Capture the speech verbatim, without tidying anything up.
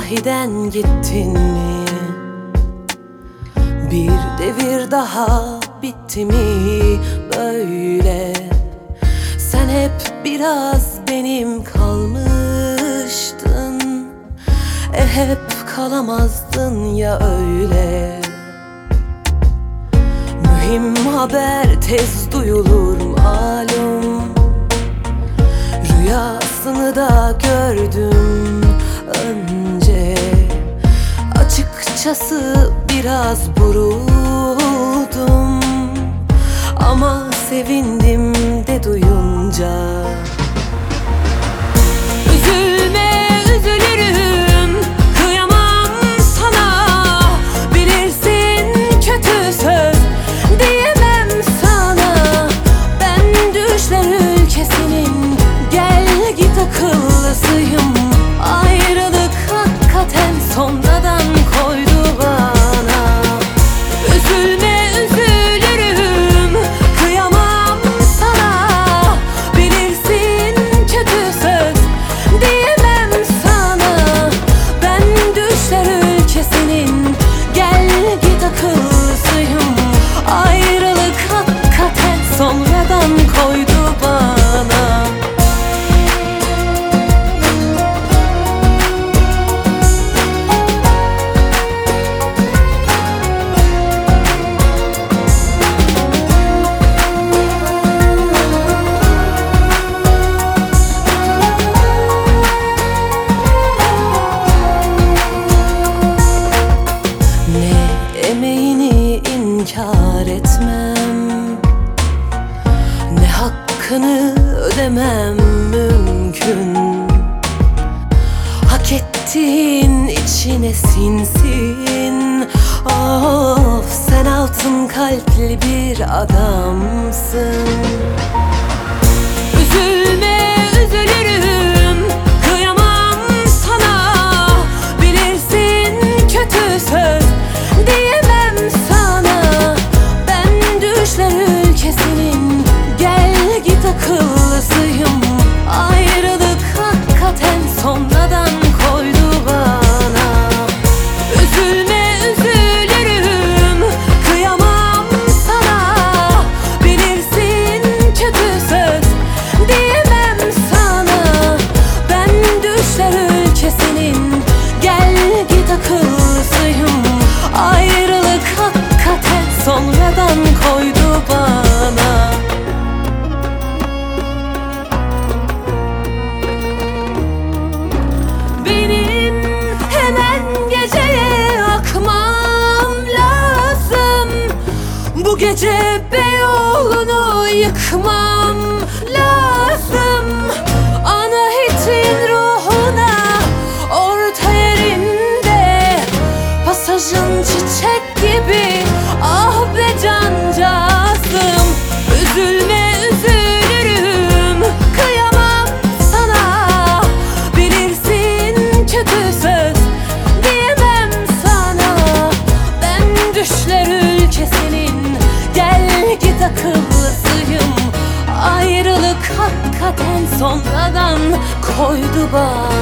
sahiden gittin mi? Bir devir daha bitti mi böyle? Sen hep biraz benim kalmıştın, e hep kalamazdın ya öyle. Mühim haber tez duyulur malum, rüyasını da gördüm önce. Açıkçası biraz buruldum, ama sevindim de duyunca. Üzülme, üzülürüm, kıyamam sana. Bilirsin kötü söz diyemem sana. Ben düşler ülkesinin gel git akıllısıyım. Ayrılık hakikaten sonradan koydu bana. Üzülme, üzülürüm, kıyamam sana. Bilirsin kötü söz diyemem sana. Ben düşler ülkesinin gel git akıllısıyım. Ayrılık hakikaten sonradan koydu bana. Emeğini inkar etmem, ne hakkını ödemem mümkün. Hak ettiğin içine sinsin. Of, sen altın kalpli bir adamsın. Üzülme, üzülürüm, kıyamam sana. Bilirsin kötü söz diyemem sana. Ben düşler ülkesinin gel git akıllısıyım. Ayrılık hakikaten sonradan koydu bana. Üzülme, üzülürüm, kıyamam sana. Bilirsin kötü söz diyemem sana. Ben düşler ülkesinin gel git akıllısıyım. Ayrılık hakikaten sonradan koydu bana. Benim hemen geceye akmam lazım. Bu gece Beyoğlu'nu yıkmam lazım. Anahit'in ruhuna orta yerinde pasajın çiçek gibi, ah be cancağızım. Üzülme, üzülürüm, kıyamam sana. Bilirsin kötü söz diyemem sana. Ben düşler ülkesinin gel git akıllısıyım. Ayrılık hakikaten sonradan koydu bana.